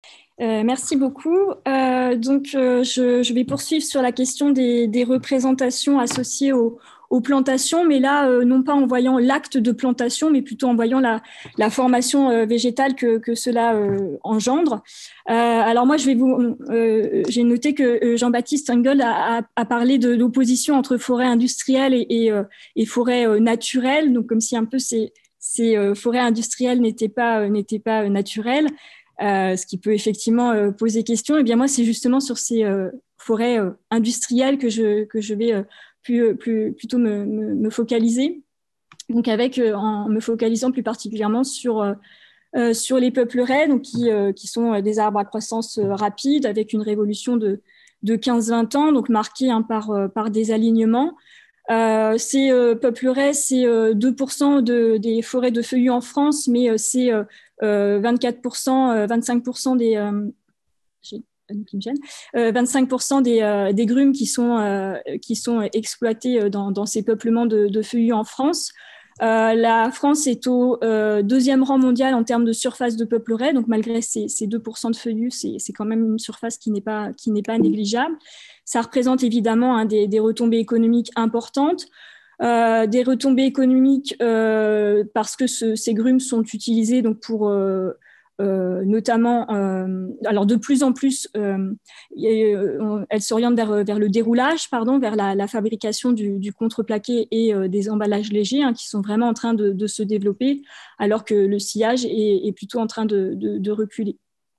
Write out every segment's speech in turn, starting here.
Merci beaucoup. Je vais poursuivre sur la question des représentations associées aux plantations, mais là, non pas en voyant l'acte de plantation, mais plutôt en voyant la formation végétale que cela engendre. Alors moi, j'ai noté que Jean-Baptiste Engel a parlé de l'opposition entre forêt industrielle et forêt naturelle, donc comme si un peu ces forêts industrielles n'étaient pas naturelles. Ce qui peut effectivement poser question. Et bien moi, c'est justement sur ces forêts industrielles que je vais plutôt me focaliser. Donc en me focalisant plus particulièrement sur les peupleraies, donc qui sont des arbres à croissance rapide, avec une révolution de 15-20 ans, donc marquée par des alignements. Ces peupleraies, c'est 2% des forêts de feuillus en France, mais c'est 24%, 25% qui me gêne, 25% des grumes qui sont exploitées dans ces peuplements de feuillus en France. La France est au deuxième rang mondial en termes de surface de peupleraies, donc malgré ces 2% de feuillus, c'est quand même une surface qui n'est pas négligeable. Ça représente évidemment des retombées économiques importantes. Des retombées économiques parce que ces grumes sont utilisées donc pour notamment, alors de plus en plus, elles s'orientent vers le déroulage, vers la fabrication du contreplaqué et des emballages légers qui sont vraiment en train de se développer, alors que le sillage est plutôt en train de reculer.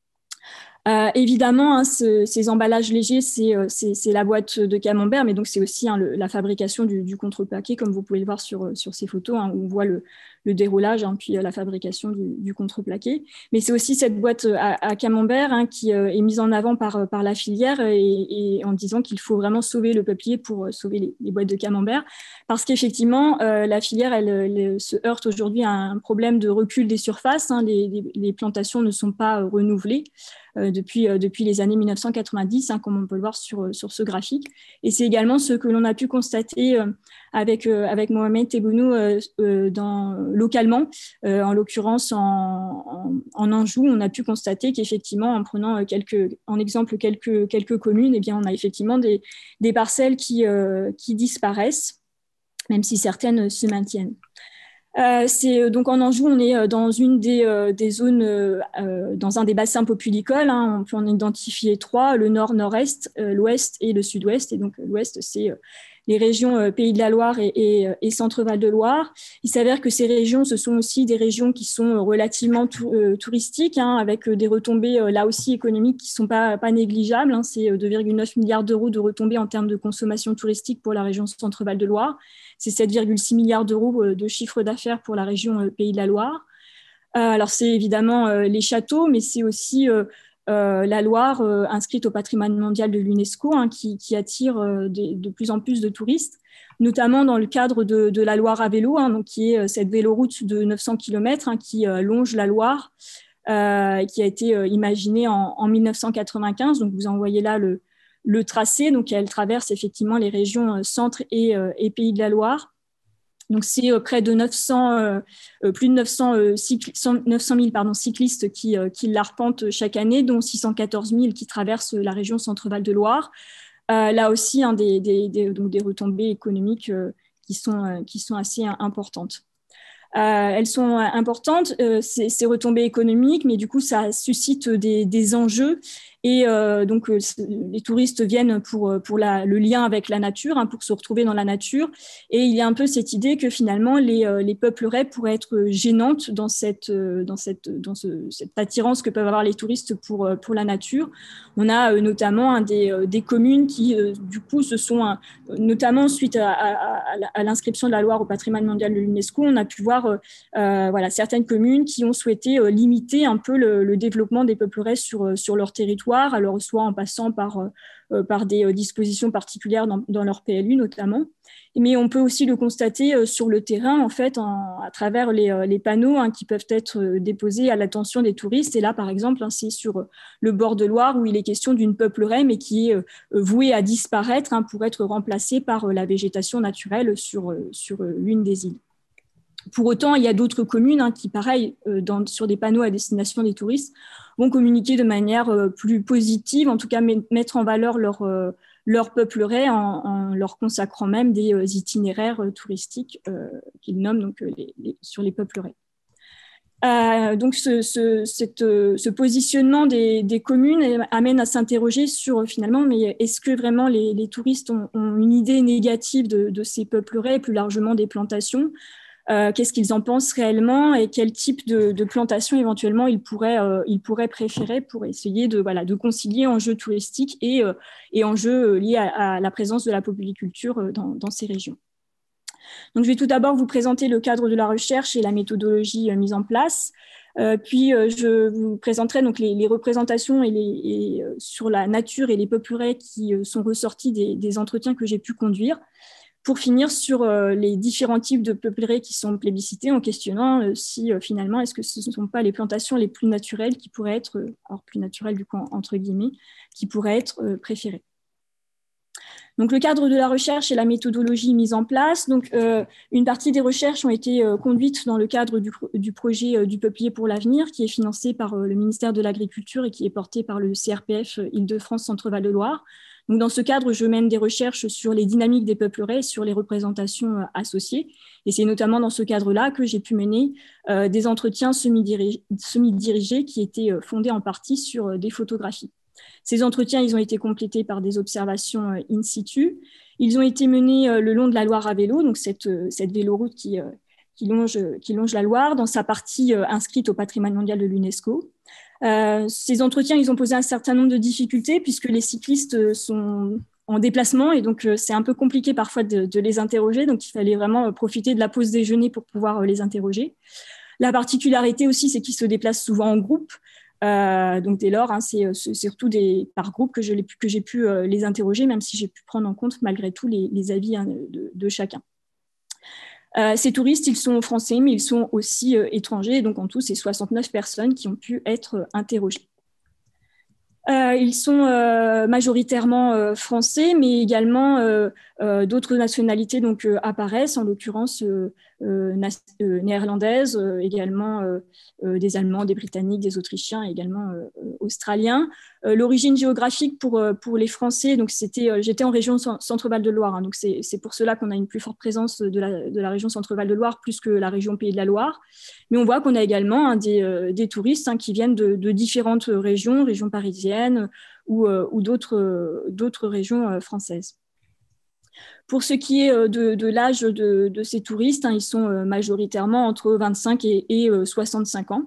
Évidemment, ces emballages légers, c'est la boîte de camembert, mais donc c'est aussi la fabrication du contreplaqué, comme vous pouvez le voir sur ces photos, où on voit le déroulage, puis la fabrication du contreplaqué. Mais c'est aussi cette boîte à camembert qui est mise en avant par la filière et en disant qu'il faut vraiment sauver le papier pour sauver les boîtes de camembert, parce qu'effectivement, la filière, elle se heurte aujourd'hui à un problème de recul des surfaces. Les plantations ne sont pas renouvelées depuis les années 1990, comme on peut le voir sur ce graphique. Et c'est également ce que l'on a pu constater avec Mohamed Tebboune localement, en l'occurrence en Anjou. On a pu constater qu'effectivement, en prenant en exemple quelques communes, on a effectivement des parcelles qui disparaissent, même si certaines se maintiennent. Donc en Anjou, on est dans une des zones, dans un des bassins populicoles. On peut en identifier trois: le nord, nord-est, l'ouest et le sud-ouest. Et donc l'ouest, c'est les régions Pays de la Loire et Centre-Val de Loire. Il s'avère que ces régions, ce sont aussi des régions qui sont relativement touristiques, avec des retombées là aussi économiques qui ne sont pas négligeables. C'est 2,9 milliards d'euros de retombées en termes de consommation touristique pour la région Centre-Val de Loire. C'est 7,6 milliards d'euros de chiffre d'affaires pour la région Pays de la Loire. Alors, c'est évidemment les châteaux, mais c'est aussi la Loire, inscrite au patrimoine mondial de l'UNESCO, qui attire de plus en plus de touristes, notamment dans le cadre de la Loire à vélo, donc qui est cette véloroute de 900 km qui longe la Loire, qui a été imaginée en 1995. Donc, vous en voyez là le tracé. Donc, elle traverse effectivement les régions Centre et Pays de la Loire. Donc, c'est près de plus de 900 000 cyclistes qui l'arpentent chaque année, dont 614 000 qui traversent la région Centre-Val de Loire. Là aussi, donc des retombées économiques qui sont assez importantes. Elles sont importantes, ces retombées économiques, mais du coup, ça suscite des enjeux. Et donc, les touristes viennent pour le lien avec la nature, pour se retrouver dans la nature. Et il y a un peu cette idée que finalement, les peupleraies pourraient être gênantes dans cette attirance que peuvent avoir les touristes pour la nature. On a notamment des communes qui, du coup, se sont, notamment suite à l'inscription de la Loire au patrimoine mondial de l'UNESCO, on a pu voir certaines communes qui ont souhaité limiter un peu le développement des peupleraies sur leur territoire, alors soit en passant par des dispositions particulières dans leur PLU notamment. Mais on peut aussi le constater sur le terrain, en fait, à travers les panneaux qui peuvent être déposés à l'attention des touristes. Et là, par exemple, c'est sur le bord de Loire où il est question d'une peupleraie, mais qui est vouée à disparaître pour être remplacée par la végétation naturelle sur l'une des îles. Pour autant, il y a d'autres communes qui, pareil, sur des panneaux à destination des touristes, vont communiquer de manière plus positive, en tout cas mettre en valeur leur peupleret en leur consacrant même des itinéraires touristiques qu'ils nomment donc, sur les peuplerets. Donc ce positionnement des communes amène à s'interroger sur finalement, mais est-ce que vraiment les touristes ont une idée négative de ces peuplerets, plus largement des plantations? Qu'est-ce qu'ils en pensent réellement et quel type de plantation éventuellement ils pourraient préférer pour essayer de concilier enjeux touristiques et enjeux liés à la présence de la polyculture dans ces régions. Donc, je vais tout d'abord vous présenter le cadre de la recherche et la méthodologie mise en place. Puis, je vous présenterai donc les représentations sur la nature et les peuplerets qui sont ressortis des entretiens que j'ai pu conduire, pour finir sur les différents types de peuplerets qui sont plébiscités, en questionnant si finalement, est-ce que ce ne sont pas les plantations les plus naturelles qui pourraient être, alors plus naturelles du coup entre guillemets, qui pourraient être préférées. Donc, le cadre de la recherche et la méthodologie mise en place. Donc, une partie des recherches ont été conduites dans le cadre du projet du peuplier pour l'avenir, qui est financé par le ministère de l'Agriculture et qui est porté par le CRPF Île-de-France Centre-Val de Loire. Donc, dans ce cadre, je mène des recherches sur les dynamiques des peuplerets et sur les représentations associées. Et c'est notamment dans ce cadre-là que j'ai pu mener des entretiens semi-dirigés qui étaient fondés en partie sur des photographies. Ces entretiens, ils ont été complétés par des observations in situ. Ils ont été menés le long de la Loire à vélo, donc cette véloroute qui longe la Loire, dans sa partie inscrite au patrimoine mondial de l'UNESCO. Ces entretiens, ils ont posé un certain nombre de difficultés puisque les cyclistes sont en déplacement et donc c'est un peu compliqué parfois de les interroger. Donc, il fallait vraiment profiter de la pause déjeuner pour pouvoir les interroger. La particularité aussi, c'est qu'ils se déplacent souvent en groupe. Donc dès lors, c'est surtout par groupe que j'ai pu les interroger, même si j'ai pu prendre en compte malgré tout les avis de chacun. Ces touristes, ils sont français, mais ils sont aussi étrangers. Donc en tout, c'est 69 personnes qui ont pu être interrogées. Ils sont majoritairement français, mais également d'autres nationalités donc, apparaissent, en l'occurrence néerlandaises, également des Allemands, des Britanniques, des Autrichiens, également Australiens. L'origine géographique pour les Français, donc j'étais en région Centre-Val de Loire, donc c'est pour cela qu'on a une plus forte présence de la région Centre-Val de Loire plus que la région Pays de la Loire. Mais on voit qu'on a également des touristes qui viennent de différentes régions parisiennes ou d'autres régions françaises. Pour ce qui est de l'âge de ces touristes, ils sont majoritairement entre 25 et 65 ans.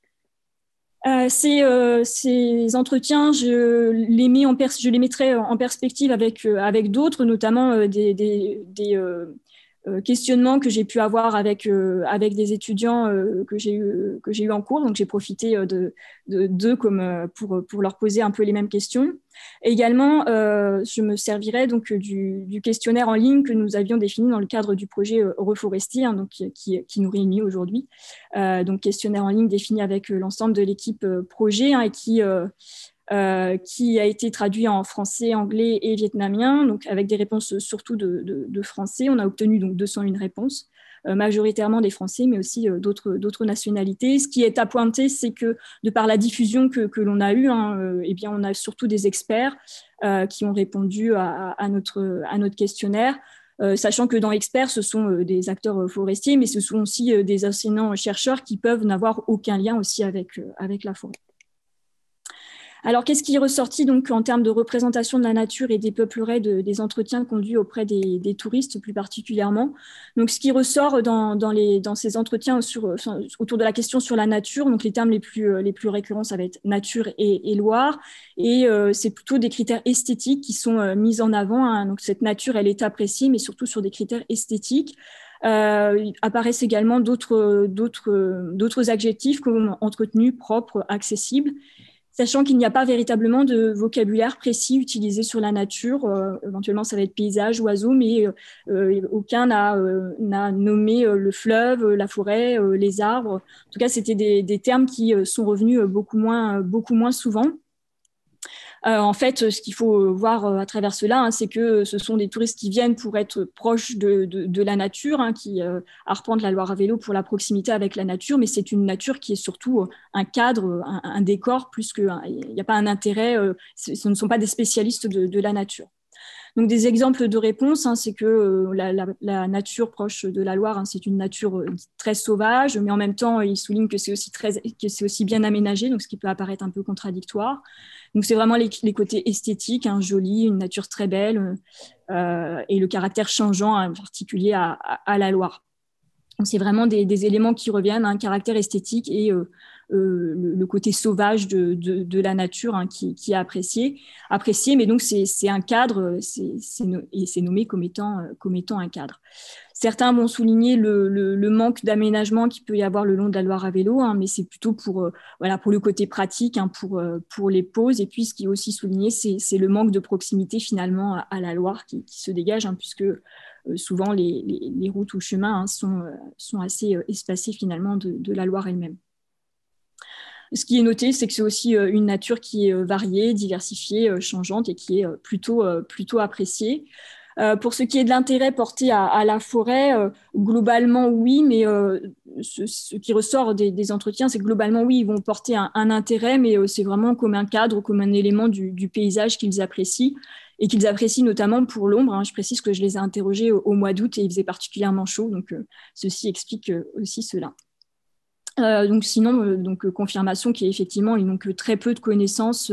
Ces entretiens, je les mettrai en perspective avec d'autres, notamment des questionnements que j'ai pu avoir avec des étudiants que j'ai eu en cours. Donc, j'ai profité d'eux pour leur poser un peu les mêmes questions. Et également, je me servirai donc du questionnaire en ligne que nous avions défini dans le cadre du projet Reforestier, donc, qui nous réunit aujourd'hui. Donc, questionnaire en ligne défini avec l'ensemble de l'équipe projet et qui a été traduit en français, anglais et vietnamien, donc avec des réponses surtout de français. On a obtenu donc 201 réponses, majoritairement des Français, mais aussi d'autres nationalités. Ce qui est à pointer, c'est que de par la diffusion que l'on a eue, eh bien, on a surtout des experts qui ont répondu à notre questionnaire. Sachant que dans experts, ce sont des acteurs forestiers, mais ce sont aussi des enseignants-chercheurs qui peuvent n'avoir aucun lien aussi avec la forêt. Alors, qu'est-ce qui est ressorti donc, en termes de représentation de la nature et des peuplerets des entretiens conduits auprès des touristes plus particulièrement? Donc, ce qui ressort dans ces entretiens autour de la question sur la nature, donc les termes les plus récurrents, ça va être nature et Loire, et c'est plutôt des critères esthétiques qui sont mis en avant. Donc, cette nature, elle est appréciée, mais surtout sur des critères esthétiques. Apparaissent également d'autres adjectifs comme entretenu, propre, accessible, sachant qu'il n'y a pas véritablement de vocabulaire précis utilisé sur la nature. Éventuellement, ça va être paysage, oiseaux, mais aucun n'a nommé le fleuve, la forêt, les arbres. En tout cas, c'était des termes qui sont revenus beaucoup moins souvent. En fait, ce qu'il faut voir à travers cela, hein, c'est que ce sont des touristes qui viennent pour être proches de la nature, hein, qui arpentent la Loire à vélo pour la proximité avec la nature, mais c'est une nature qui est surtout un cadre, un décor, plus que il n'y a pas un intérêt, ce ne sont pas des spécialistes de la nature. Donc, des exemples de réponses, hein, c'est que la nature proche de la Loire, hein, c'est une nature très sauvage, mais en même temps, il souligne que c'est aussi bien aménagé, donc ce qui peut apparaître un peu contradictoire. Donc, c'est vraiment les côtés esthétiques, hein, jolis, une nature très belle, et le caractère changeant, en particulier à la Loire. Donc, c'est vraiment des éléments qui reviennent, un caractère esthétique et le côté sauvage de la nature, hein, qui est apprécié, mais donc c'est un cadre, et c'est nommé comme étant un cadre. Certains vont souligner le manque d'aménagement qu'il peut y avoir le long de la Loire à vélo, hein, mais c'est plutôt pour le côté pratique, hein, pour les pauses. Et puis, ce qui est aussi souligné, c'est le manque de proximité finalement à la Loire qui se dégage, hein, puisque souvent les routes ou chemins, hein, sont assez espacés finalement de la Loire elle-même. Ce qui est noté, c'est que c'est aussi une nature qui est variée, diversifiée, changeante et qui est plutôt appréciée. Pour ce qui est de l'intérêt porté à la forêt, globalement oui, mais ce qui ressort des entretiens, c'est que globalement oui, ils vont porter un intérêt, mais c'est vraiment comme un cadre, comme un élément du paysage qu'ils apprécient, et qu'ils apprécient notamment pour l'ombre, hein. Je précise que je les ai interrogés au mois d'août et il faisait particulièrement chaud, donc ceci explique aussi cela. Donc sinon, confirmation qu'effectivement, ils n'ont que très peu de connaissances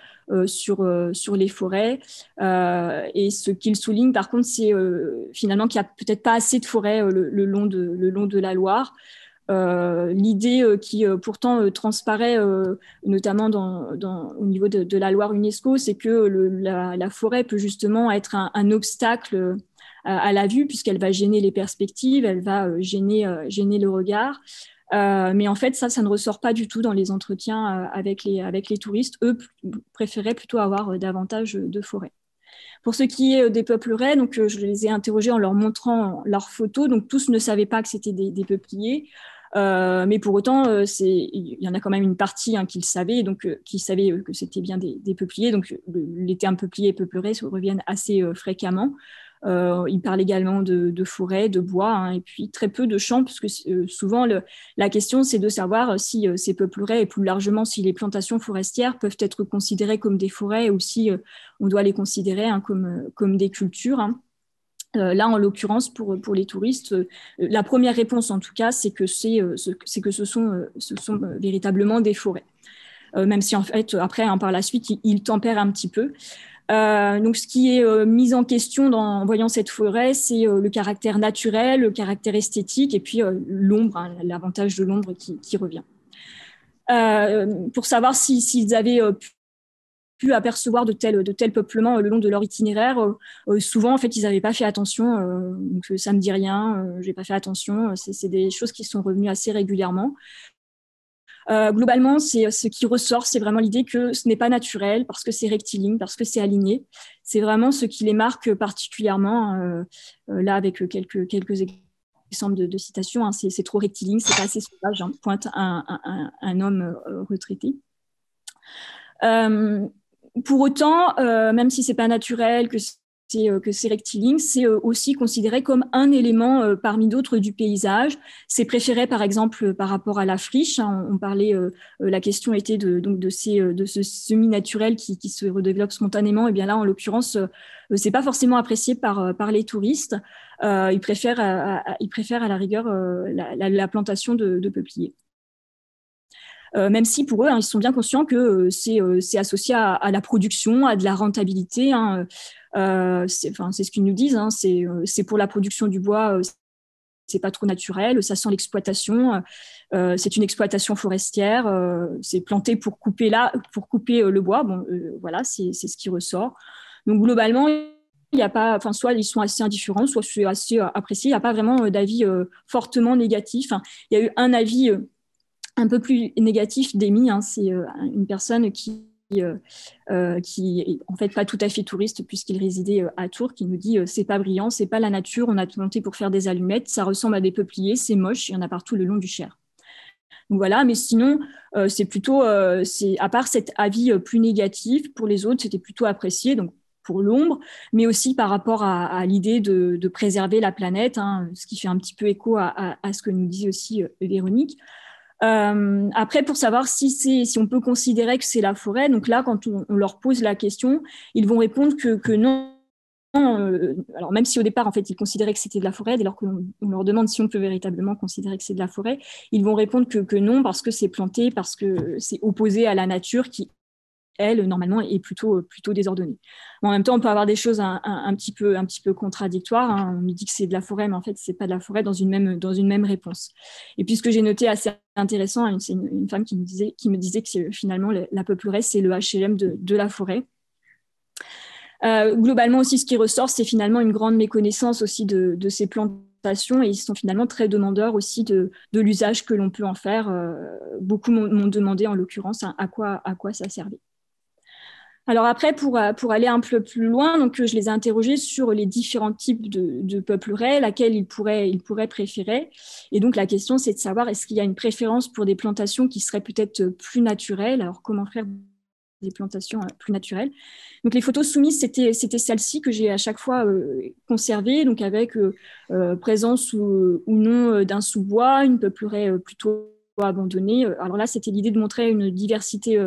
sur les forêts. Et ce qu'ils soulignent, par contre, c'est finalement qu'il n'y a peut-être pas assez de forêts le long de la Loire. L'idée qui pourtant transparaît notamment au niveau de la Loire UNESCO, c'est que la forêt peut justement être un obstacle à la vue, puisqu'elle va gêner les perspectives, elle va gêner le regard. Mais en fait, ça ne ressort pas du tout dans les entretiens avec les touristes. Eux préféraient plutôt avoir davantage de forêt. Pour ce qui est des peupleraie, donc, je les ai interrogés en leur montrant leurs photos. Donc, tous ne savaient pas que c'était des peupliers. Mais pour autant, il y en a quand même une partie, hein, qui le savait, donc qui savait que c'était bien des peupliers. Donc, les termes peuplier et peupleraie reviennent assez fréquemment. Il parle également de forêt, de bois, hein, et puis très peu de champs, parce que souvent la question c'est de savoir si ces peupleraie et plus largement si les plantations forestières peuvent être considérées comme des forêts ou si on doit les considérer, hein, comme des cultures, hein. Là, en l'occurrence, pour les touristes, la première réponse, en tout cas, c'est que ce sont véritablement des forêts. Même si, en fait, après, hein, par la suite, ils tempèrent un petit peu. Donc, ce qui est mis en question en voyant cette forêt, c'est le caractère naturel, le caractère esthétique, et puis l'ombre, hein, l'avantage de l'ombre qui revient. Pour savoir s'ils avaient pu apercevoir de tels peuplements le long de leur itinéraire. Souvent, en fait, ils n'avaient pas fait attention. Donc, ça ne me dit rien, je n'ai pas fait attention. C'est des choses qui sont revenues assez régulièrement. Globalement, ce qui ressort, c'est vraiment l'idée que ce n'est pas naturel parce que c'est rectiligne, parce que c'est aligné. C'est vraiment ce qui les marque particulièrement, là, avec quelques exemples de citations, hein. C'est trop rectiligne, c'est pas assez sauvage, hein, pointe un homme retraité. Pour autant, même si c'est pas naturel, que c'est rectiligne, c'est aussi considéré comme un élément parmi d'autres du paysage. C'est préféré, par exemple, par rapport à la friche, hein. On parlait, la question était de ce semi-naturel qui se redéveloppe spontanément. Et bien là, en l'occurrence, c'est pas forcément apprécié par les touristes. Ils préfèrent à la rigueur la plantation de peupliers. Même si pour eux, hein, ils sont bien conscients que c'est associé à la production, à de la rentabilité, hein. C'est ce qu'ils nous disent, hein, c'est pour la production du bois, c'est pas trop naturel, ça sent l'exploitation, c'est une exploitation forestière, c'est planté pour couper le bois. Bon, voilà, c'est ce qui ressort. Donc globalement, il y a pas, soit ils sont assez indifférents, soit c'est assez apprécié. Il n'y a pas vraiment d'avis fortement négatif, hein. Il y a eu un avis un peu plus négatif d'émis, hein. C'est une personne qui est en fait pas tout à fait touriste puisqu'il résidait à Tours, qui nous dit c'est pas brillant, c'est pas la nature, on a planté pour faire des allumettes, ça ressemble à des peupliers, c'est moche, il y en a partout le long du Cher. Donc voilà, mais sinon, c'est plutôt, à part cet avis plus négatif, pour les autres, c'était plutôt apprécié. Donc pour l'ombre, mais aussi par rapport à l'idée de préserver la planète, hein, ce qui fait un petit peu écho à ce que nous dit aussi Véronique. Après, pour savoir si on peut considérer que c'est la forêt, donc là, quand on leur pose la question, ils vont répondre que non. Alors même si au départ, en fait, ils considéraient que c'était de la forêt, dès lors qu'on leur demande si on peut véritablement considérer que c'est de la forêt, ils vont répondre que non, parce que c'est planté, parce que c'est opposé à la nature qui, elle, normalement, est plutôt désordonnée. Bon, en même temps, on peut avoir des choses un petit peu contradictoires, hein. On nous dit que c'est de la forêt, mais en fait, c'est pas de la forêt dans une même réponse. Et puis, ce que j'ai noté assez intéressant, c'est une femme qui me disait que finalement, la peupleresse, c'est le HLM de la forêt. Globalement aussi, ce qui ressort, c'est finalement une grande méconnaissance aussi de ces plantations, et ils sont finalement très demandeurs aussi de l'usage que l'on peut en faire. Beaucoup m'ont demandé, en l'occurrence, hein, à quoi ça servait. Alors après, pour aller un peu plus loin, donc, je les ai interrogés sur les différents types de peupleraies, laquelle ils pourraient préférer. Et donc, la question, c'est de savoir, est-ce qu'il y a une préférence pour des plantations qui seraient peut-être plus naturelles? Alors, comment faire des plantations plus naturelles? Donc, les photos soumises, c'était celles-ci que j'ai à chaque fois conservées, donc avec présence ou non d'un sous-bois, une peuplerie plutôt abandonnée. Alors là, c'était l'idée de montrer une diversité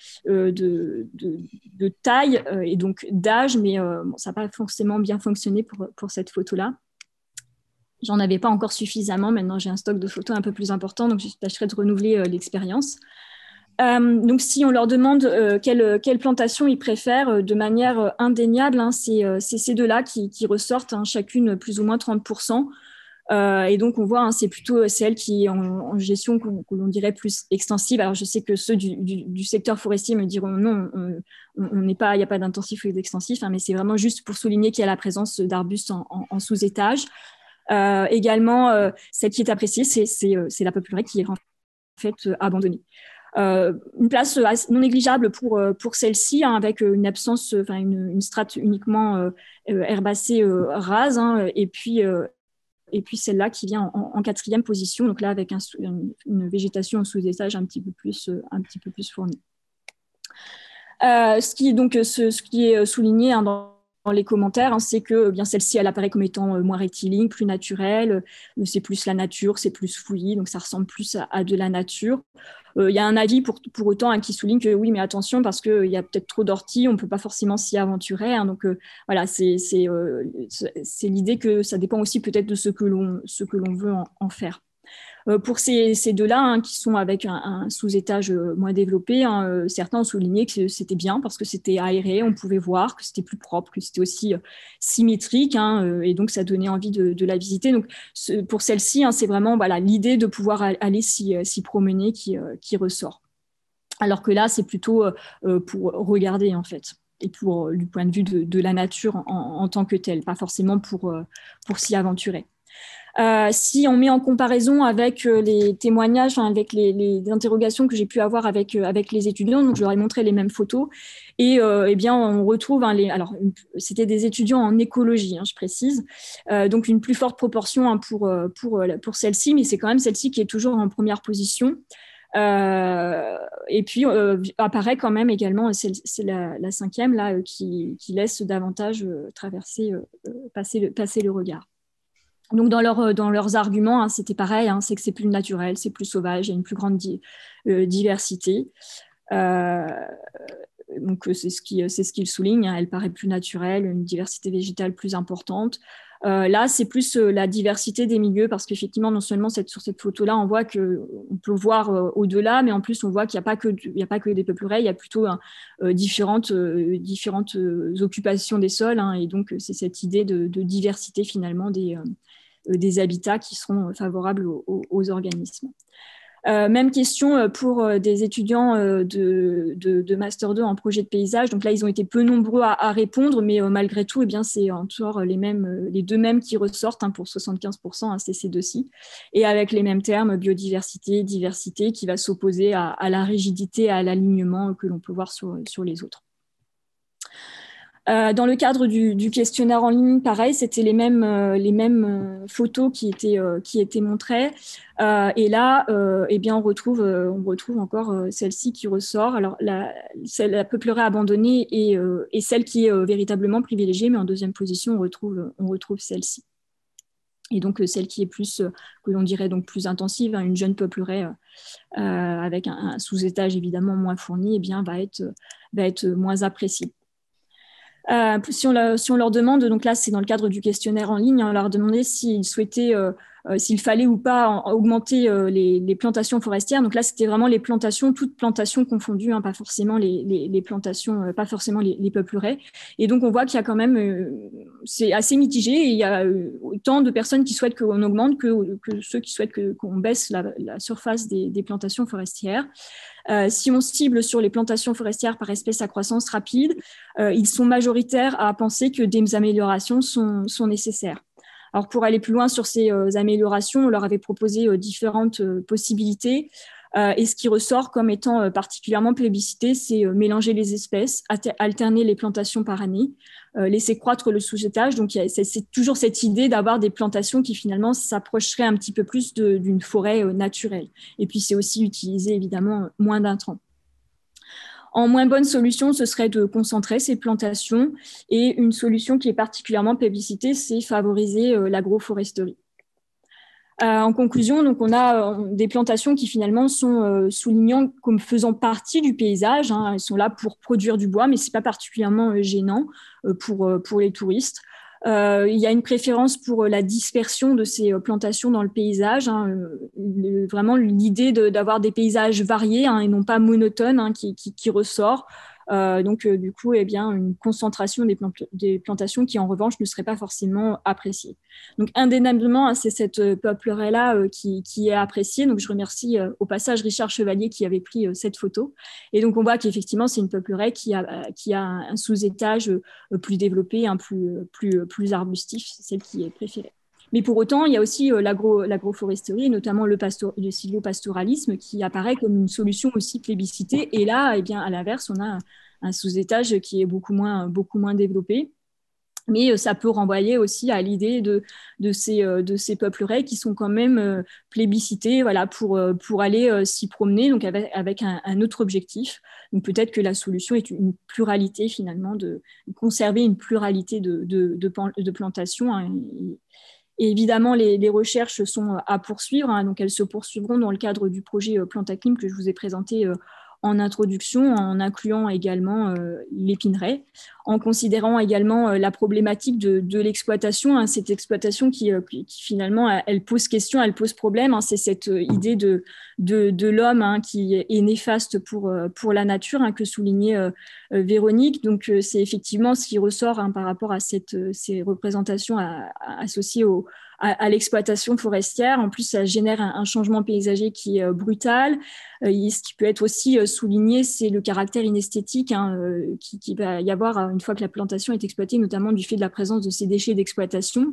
de taille et donc d'âge, mais bon, ça n'a pas forcément bien fonctionné pour cette photo-là. J'en avais pas encore suffisamment. Maintenant, j'ai un stock de photos un peu plus important, donc je tâcherai de renouveler l'expérience. Donc, si on leur demande quelle plantation ils préfèrent, de manière indéniable, hein, c'est ces deux-là qui ressortent, hein, chacune plus ou moins 30%. Et donc, on voit, hein, c'est plutôt celle qui est en gestion que l'on dirait plus extensive. Alors, je sais que ceux du secteur forestier me diront non, il n'y a pas d'intensif ou d'extensif, hein, mais c'est vraiment juste pour souligner qu'il y a la présence d'arbustes en sous-étage. Également, celle qui est appréciée, c'est la peuplerie qui est en fait abandonnée. Une place non négligeable pour celle-ci, hein, avec une absence, une strate uniquement herbacée rase, hein, et puis celle-là qui vient en quatrième position, donc là avec une végétation en sous-étage un petit peu plus fournie. Ce qui est souligné, hein, dans les commentaires, hein, c'est que bien celle-ci, elle apparaît comme étant moins rectiligne, plus naturelle, c'est plus la nature, c'est plus fouillis, donc ça ressemble plus à de la nature. Il y a un avis pour autant, hein, qui souligne que oui, mais attention, parce qu'il y a peut-être trop d'orties, on ne peut pas forcément s'y aventurer, hein, donc voilà, c'est l'idée que ça dépend aussi peut-être de ce que l'on veut en faire. Pour ces deux-là, hein, qui sont avec un sous-étage moins développé, hein, certains ont souligné que c'était bien parce que c'était aéré, on pouvait voir, que c'était plus propre, que c'était aussi symétrique, hein, et donc ça donnait envie de la visiter. Donc pour celle-ci, hein, c'est vraiment l'idée de pouvoir aller s'y promener qui ressort. Alors que là, c'est plutôt pour regarder, en fait, et du point de vue de la nature en tant que telle, pas forcément pour s'y aventurer. Si on met en comparaison avec les témoignages, hein, avec les interrogations que j'ai pu avoir avec les étudiants, donc je leur ai montré les mêmes photos, et eh bien on retrouve, hein, alors c'était des étudiants en écologie, hein, je précise, donc une plus forte proportion, hein, pour celle-ci, mais c'est quand même celle-ci qui est toujours en première position. Et puis apparaît quand même également, c'est la cinquième là, qui laisse davantage passer le regard. Donc, dans leurs arguments, hein, c'était pareil, hein, c'est que c'est plus naturel, c'est plus sauvage, il y a une plus grande diversité. Donc, c'est ce qu'ils soulignent, hein, elle paraît plus naturelle, une diversité végétale plus importante. Là, c'est plus la diversité des milieux, parce qu'effectivement, non seulement sur cette photo-là, on voit qu'on peut voir au-delà, mais en plus, on voit qu'il n'y a pas que des peupleraies, il y a plutôt différentes occupations des sols, hein, et donc c'est cette idée de diversité finalement des habitats qui seront favorables aux organismes. Même question pour des étudiants de Master 2 en projet de paysage. Donc là, ils ont été peu nombreux à répondre, mais malgré tout, eh bien, c'est encore les deux mêmes qui ressortent, hein, pour 75%, hein, c'est ces deux-ci, et avec les mêmes termes, biodiversité, diversité, qui va s'opposer à la rigidité, à l'alignement que l'on peut voir sur les autres. Dans le cadre du questionnaire en ligne, pareil, c'était les mêmes photos qui étaient montrées. Et là, eh bien, on retrouve encore celle-ci qui ressort. Alors, la peuplerie abandonnée est celle qui est véritablement privilégiée, mais en deuxième position, on retrouve celle-ci. Et donc, celle qui est plus, que l'on dirait donc plus intensive, hein, une jeune peuplerie avec un sous-étage évidemment moins fourni, eh bien, va être moins appréciée. Si on leur demande, donc là c'est dans le cadre du questionnaire en ligne, on leur demandait s'ils souhaitaient, s'il fallait ou pas augmenter les plantations forestières. Donc là c'était vraiment les plantations, toutes plantations confondues, hein, pas forcément les plantations, pas forcément les peupleraies. Et donc on voit qu'il y a quand même, c'est assez mitigé, et il y a autant de personnes qui souhaitent qu'on augmente que ceux qui souhaitent qu'on baisse la surface des plantations forestières. Si on cible sur les plantations forestières par espèce à croissance rapide, ils sont majoritaires à penser que des améliorations sont nécessaires. Alors pour aller plus loin sur ces améliorations, on leur avait proposé différentes possibilités. Et ce qui ressort comme étant particulièrement plébiscité, c'est mélanger les espèces, alterner les plantations par année, laisser croître le sous-étage. Donc, c'est toujours cette idée d'avoir des plantations qui finalement s'approcheraient un petit peu plus d'une forêt naturelle. Et puis, c'est aussi utiliser évidemment moins d'intrants. En moins bonne solution, ce serait de concentrer ces plantations. Et une solution qui est particulièrement plébiscitée, c'est favoriser l'agroforesterie. En conclusion, donc on a des plantations qui finalement sont soulignant comme faisant partie du paysage, hein. Elles sont là pour produire du bois, mais c'est pas particulièrement gênant pour les touristes. Il y a une préférence pour la dispersion de ces plantations dans le paysage, hein. Vraiment l'idée d'avoir des paysages variés, hein, et non pas monotones, hein, qui ressort. Donc, du coup, eh bien, une concentration des plantations qui, en revanche, ne serait pas forcément appréciée. Donc, indéniablement, hein, c'est cette peuplerie-là qui est appréciée. Donc, je remercie au passage Richard Chevalier qui avait pris cette photo. Et donc, on voit qu'effectivement, c'est une peuplerie qui a un sous-étage plus développé, hein, plus arbustif, c'est celle qui est préférée. Mais pour autant, il y a aussi l'agroforesterie, notamment le sylvopastoralisme, qui apparaît comme une solution aussi plébiscitée. Et là, eh bien, à l'inverse, on a un sous-étage qui est beaucoup moins développé. Mais ça peut renvoyer aussi à l'idée de ces peupleraies qui sont quand même plébiscitées, voilà, pour aller s'y promener, donc avec un autre objectif. Donc peut-être que la solution est une pluralité finalement, de conserver une pluralité de plantations, hein. Et évidemment, les recherches sont à poursuivre, hein, donc elles se poursuivront dans le cadre du projet Plantaclim que je vous ai présenté en introduction, en incluant également l'épineraie, en considérant également la problématique de l'exploitation, hein, cette exploitation qui finalement, elle pose question, elle pose problème, hein, c'est cette idée de l'homme, hein, qui est néfaste pour la nature, hein, que soulignait Véronique. Donc, c'est effectivement ce qui ressort, hein, par rapport à ces représentations associées à l'exploitation forestière. En plus, ça génère un changement paysager qui est brutal. Ce qui peut être aussi souligné, c'est le caractère inesthétique, hein, qui va y avoir une fois que la plantation est exploitée, notamment du fait de la présence de ces déchets d'exploitation.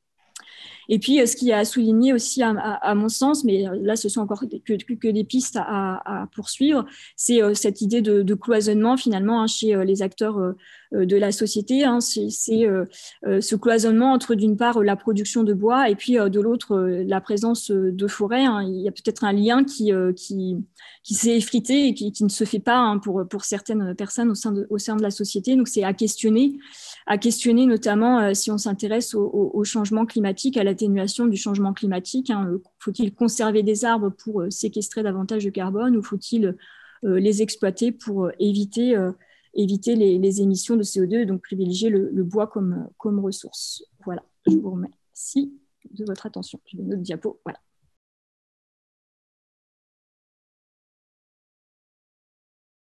Et puis, ce qui a souligné aussi, à mon sens, mais là, ce sont encore que des pistes à poursuivre, c'est cette idée de cloisonnement, finalement, hein, chez les acteurs de la société. Hein. C'est ce cloisonnement entre, d'une part, la production de bois et puis, de l'autre, la présence de forêt. Hein. Il y a peut-être un lien qui s'est effrité et qui ne se fait pas, hein, pour certaines personnes au sein de la société. Donc, c'est à questionner notamment si on s'intéresse au changement climatique, à l'atténuation du changement climatique. Hein. Faut-il conserver des arbres pour séquestrer davantage de carbone, ou faut-il les exploiter pour éviter les émissions de CO2, donc privilégier le bois comme ressource. Voilà, je vous remercie de votre attention. J'ai une autre diapo, voilà.